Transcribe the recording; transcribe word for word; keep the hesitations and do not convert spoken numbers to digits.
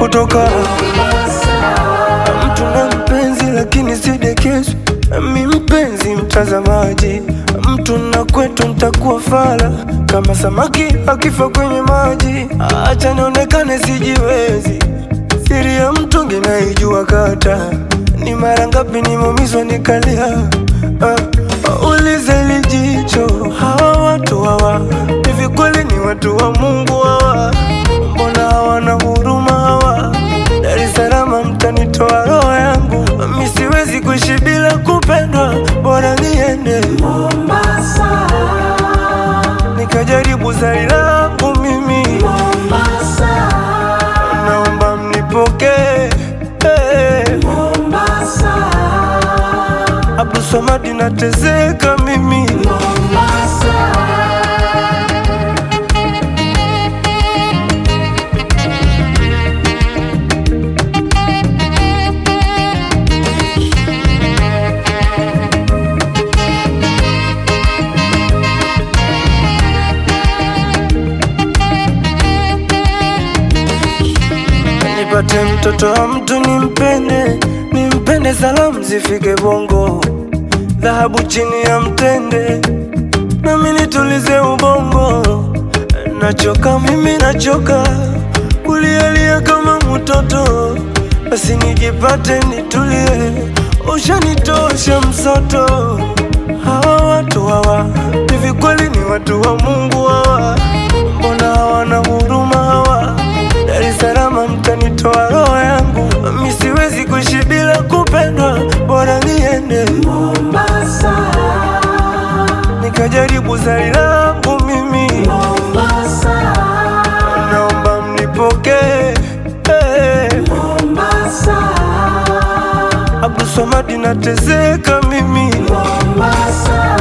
kutoka mtu na mpenzi lakini sidekezwi. Mi mpenzi mtazamaji, mtu na kwetu ntakuwa fala kama samaki akifa kwenye maji. Acha nionekane sijiwezi, siri ya mtungi naijua kata. Ni mara ngapi nimeumizwa nikalia. uh, Ulize lijicho, hawa watu hawa hivi kweli ni watu wa Mungu hawa? Mbona hawana huruma hawa? Dar es Salaam mtanitoa roho yangu, mi siwezi kuishi bila kupendwa, bora niende Mombasa, nikajaribu zari langu mimi Mombasa, naomba mnipokee. hey. Mombasa, Abdul Samad nateseka mimi Mombasa. Nipate mtoto wa mtu nimpende, nimpende salamu zifike Bongo, dhahabu chini ya mtende, nami nitulize ubongo. Nachoka mimi nachoka kulialia kama mtoto, basi nijipate nitulie, ushanitosha msoto. Hawa watu hawa hivi kweli ni watu wa Mungu hawa? Mbona hawana huruma hawa? Dar es Salaam mtanitoa roho yangu, mi siwezi kuishi bila kupendwa, bora niende Mombasa, nikajaribu zari langu mimi Mombasa, naomba mnipokee. hey. Mombasa, Abdul Samad nateseka mimi Mombasa.